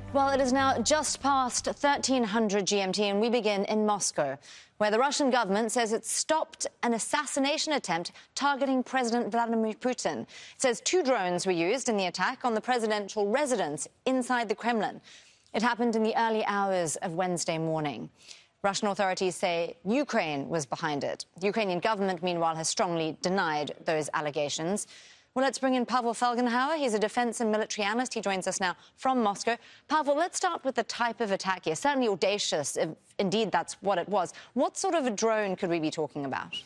Well, it is now just past 1300 GMT, and we begin in Moscow, where the Russian government says it stopped an assassination attempt targeting President Vladimir Putin. It says 2 drones were used in the attack on the presidential residence inside the Kremlin. It happened in the early hours of Wednesday morning. Russian authorities say Ukraine was behind it. The Ukrainian government, meanwhile, has strongly denied those allegations. Well, let's bring in Pavel Felgenhauer. He's a defense and military analyst. He joins us now from Moscow. Pavel, let's start with the type of attack here. Certainly audacious, if indeed that's what it was. What sort of a drone could we be talking about?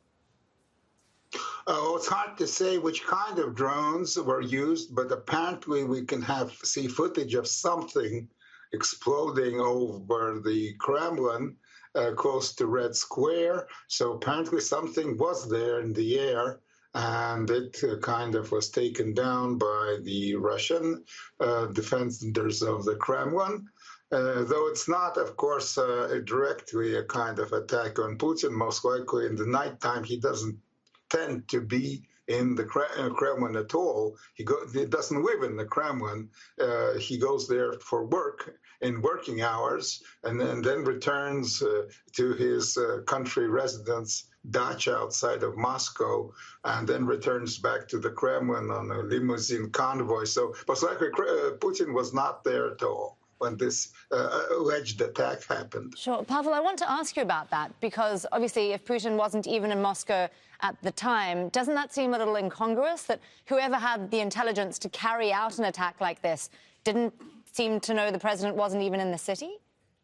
Oh, it's hard to say which kind of drones were used, but apparently we can see footage of something exploding over the Kremlin, close to Red Square. So apparently something was there in the air, and it kind of was taken down by the Russian defenders of the Kremlin. Though it's not, of course, directly a kind of attack on Putin. Most likely in the nighttime he doesn't tend to be in the Kremlin at all. He doesn't live in the Kremlin. He goes there for work in working hours, and then returns to his country residence, dacha outside of Moscow, and then returns back to the Kremlin on a limousine convoy. So most likely Putin was not there at all when this alleged attack happened. Sure. Pavel, I want to ask you about that, because obviously if Putin wasn't even in Moscow at the time, doesn't that seem a little incongruous that whoever had the intelligence to carry out an attack like this didn't seem to know the president wasn't even in the city?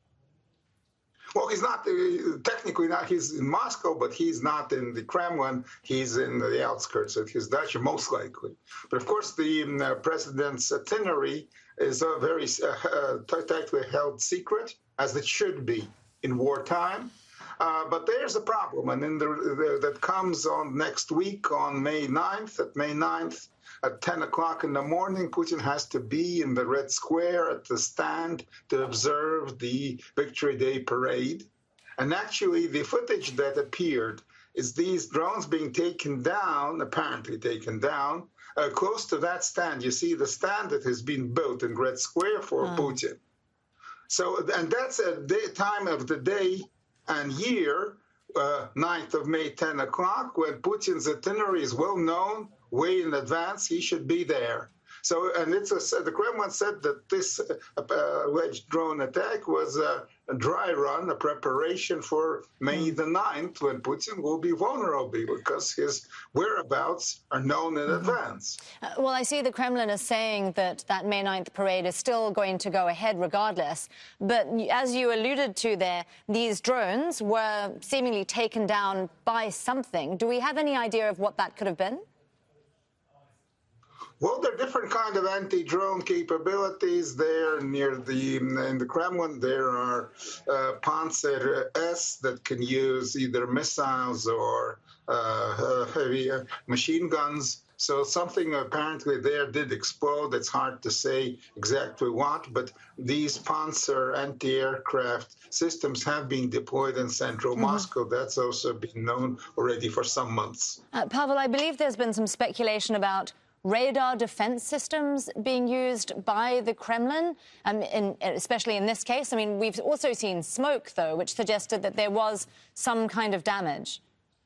Well, he's not, technically not, he's in Moscow, but he's not in the Kremlin. He's in the outskirts of his dacha, most likely. But of course, the president's itinerary is a very tightly held secret, as it should be in wartime. But there's a problem, and that comes on next week on May 9th. At May 9th, at 10 o'clock in the morning, Putin has to be in the Red Square at the stand to observe the Victory Day parade. And actually, the footage that appeared is these drones being taken down, apparently taken down, close to that stand. You see the stand that has been built in Red Square for Putin. So, and that's at the time of the day and year, 9th of May, 10 o'clock, when Putin's itinerary is well known, way in advance. He should be there. So, and the Kremlin said that this alleged drone attack was a dry run, a preparation for May the 9th, when Putin will be vulnerable because his whereabouts are known in advance. Well, I see the Kremlin is saying that May 9th parade is still going to go ahead regardless. But as you alluded to there, these drones were seemingly taken down by something. Do we have any idea of what that could have been? Well, there are different kind of anti-drone capabilities there in the Kremlin. There are Panzer S that can use either missiles or heavy machine guns. So something apparently there did explode. It's hard to say exactly what, but these Panzer anti-aircraft systems have been deployed in central Moscow. That's also been known already for some months. Pavel, I believe there's been some speculation about radar defense systems being used by the Kremlin, especially in this case. I mean, we've also seen smoke, though, which suggested that there was some kind of damage.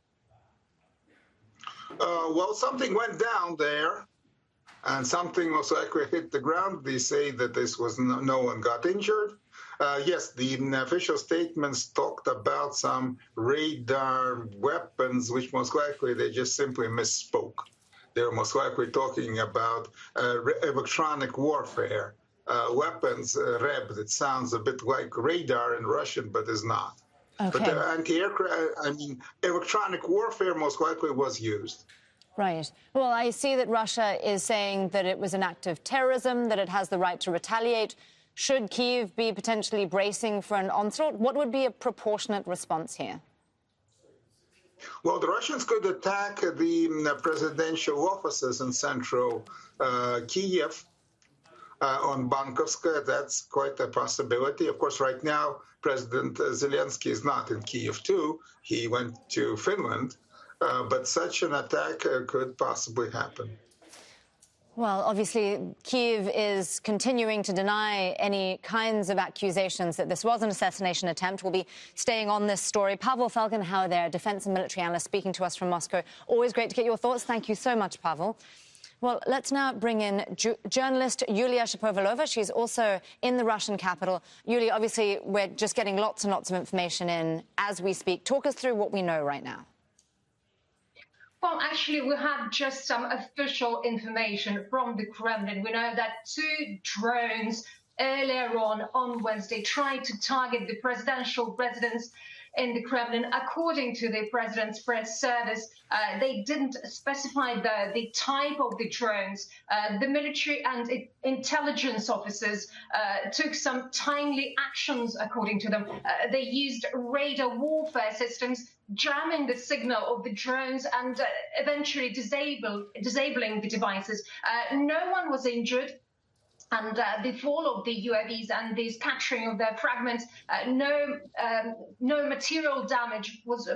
Well, something went down there, and something most likely hit the ground. They say that this was no one got injured. Yes, the official statements talked about some radar weapons, which most likely they just simply misspoke. They're most likely talking about electronic warfare weapons, REB, that sounds a bit like radar in Russian, but is not. Okay. But anti-aircraft, electronic warfare most likely was used. Right. Well, I see that Russia is saying that it was an act of terrorism, that it has the right to retaliate. Should Kyiv be potentially bracing for an onslaught? What would be a proportionate response here? Well, the Russians could attack the presidential offices in central Kyiv on Bankovskaya. That's quite a possibility. Of course, right now, President Zelensky is not in Kyiv, too. He went to Finland. But such an attack could possibly happen. Well, obviously, Kyiv is continuing to deny any kinds of accusations that this was an assassination attempt. We'll be staying on this story. Pavel Falkenhauer there, defense and military analyst, speaking to us from Moscow. Always great to get your thoughts. Thank you so much, Pavel. Well, let's now bring in journalist Yulia Shapovalova. She's also in the Russian capital. Yulia, obviously, we're just getting lots and lots of information in as we speak. Talk us through what we know right now. Well, actually, we have just some official information from the Kremlin. We know that 2 drones earlier on Wednesday tried to target the presidential residence in the Kremlin. According to the president's press service, they didn't specify the type of the drones. The military and intelligence officers took some timely actions, according to them. They used radar warfare systems, jamming the signal of the drones and eventually disabling the devices. No one was injured. And the fall of the UAVs and the scattering of their fragments, no material damage was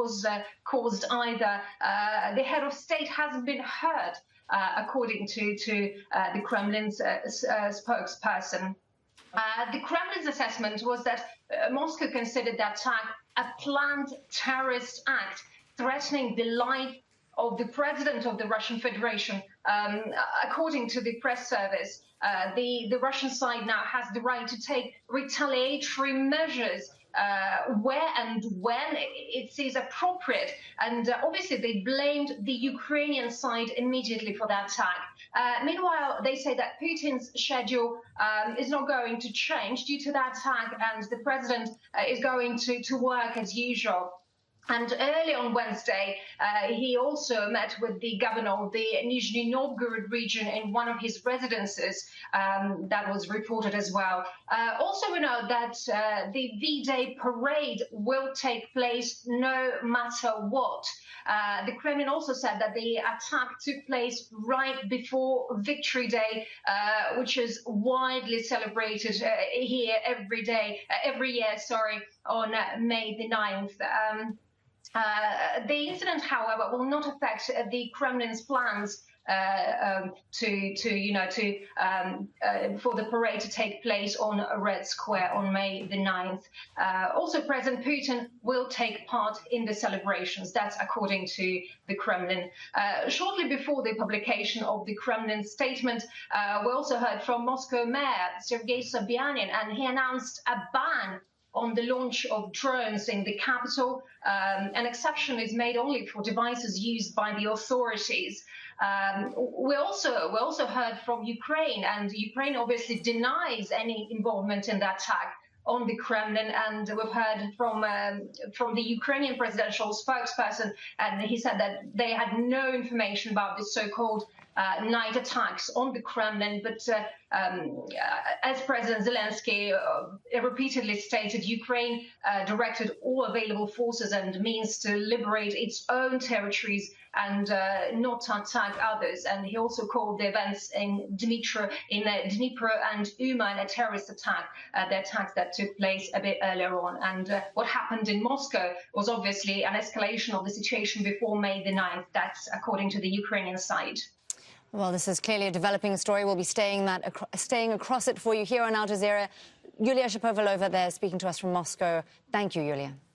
caused either. The head of state hasn't been hurt, according to the Kremlin's spokesperson. The Kremlin's assessment was that Moscow considered that attack a planned terrorist act threatening the life of the president of the Russian Federation. According to the press service, the Russian side now has the right to take retaliatory measures where and when it sees appropriate. And obviously, they blamed the Ukrainian side immediately for that attack. Meanwhile, they say that Putin's schedule is not going to change due to that attack, and the president is going to work as usual. And early on Wednesday, he also met with the governor of the Nizhny Novgorod region in one of his residences. That was reported as well. Also, we know that the V-Day parade will take place no matter what. The Kremlin also said that the attack took place right before Victory Day, which is widely celebrated here every year, on May the 9th. The incident, however, will not affect the Kremlin's plans for the parade to take place on Red Square on May the 9th. Also, President Putin will take part in the celebrations. That's according to the Kremlin. Shortly before the publication of the Kremlin statement, we also heard from Moscow Mayor Sergei Sobyanin, and he announced a ban on the launch of drones in the capital. An exception is made only for devices used by the authorities. We also heard from Ukraine, and Ukraine obviously denies any involvement in that attack on the Kremlin. And we've heard from the Ukrainian presidential spokesperson, and he said that they had no information about this so-called night attacks on the Kremlin. But as President Zelensky repeatedly stated, Ukraine directed all available forces and means to liberate its own territories and not to attack others. And he also called the events in Dnipro and Uman a terrorist attack, the attacks that took place a bit earlier on. And what happened in Moscow was obviously an escalation of the situation before May the 9th. That's according to the Ukrainian side. Well, this is clearly a developing story. We'll be staying across it for you here on Al Jazeera. Yulia Shapovalova there speaking to us from Moscow. Thank you, Yulia.